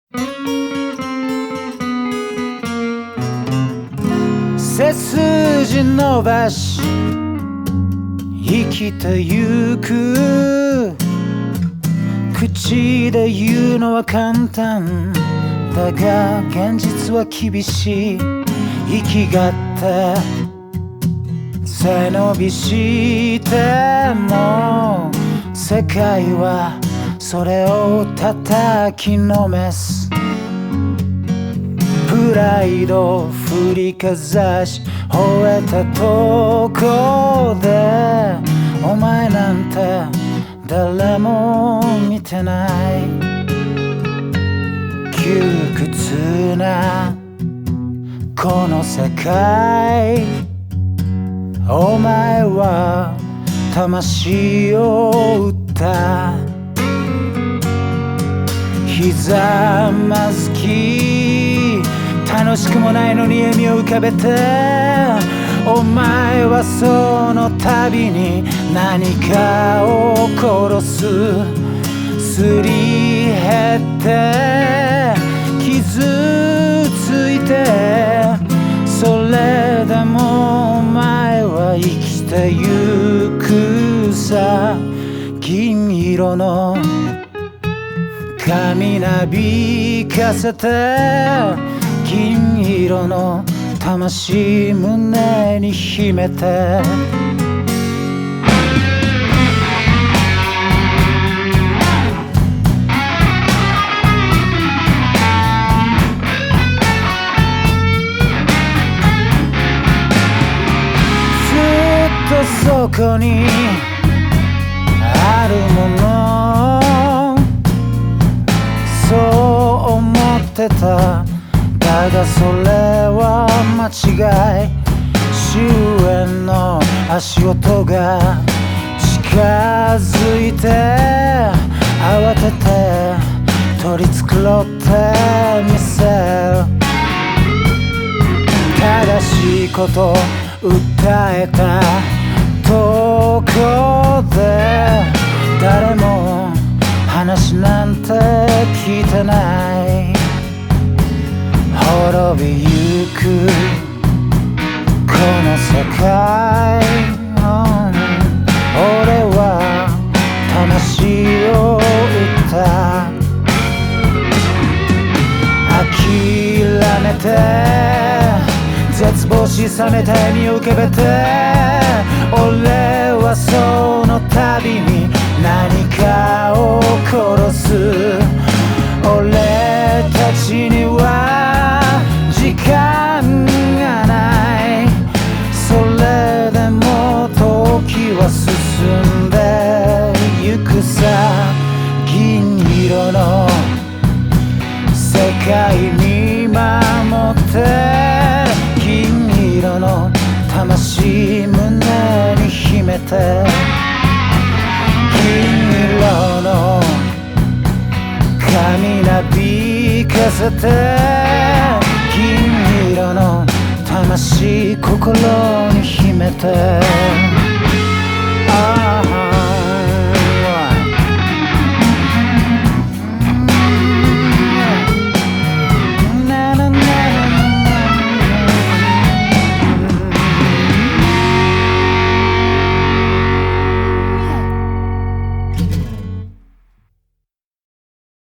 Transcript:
背筋伸ばし生きてゆく。口で言うのは簡単だが現実は厳しい。生きがって背伸びしても世界はそれを叩きのめす。プライド振りかざし吠えたとこでお前なんて誰も見てない。窮屈なこの世界、お前は魂を売った。ひざまずき楽しくもないのに笑みを浮かべて、お前はその度に何かを殺す。すり減って傷ついて、それでもお前は生きてゆくさ。銀色の髪なびかせて、銀色の魂胸に秘めて。そこにあるもの、そう思ってた。だがそれは間違い。終焉の足音が近づいて、慌てて取り繕ってみせる。正しいこと訴えたとこで誰も話なんて聞いてない。滅びゆくこの世界、俺は魂を売った。諦めて絶望し冷めた笑みを浮かべて、俺はその度に何かを殺す。俺たちには時間がない。それでも時は進んでゆくさ。銀色の世界に守って、銀色の魂胸に秘めて。銀色の髪なびかせて、銀色の魂心に秘めて。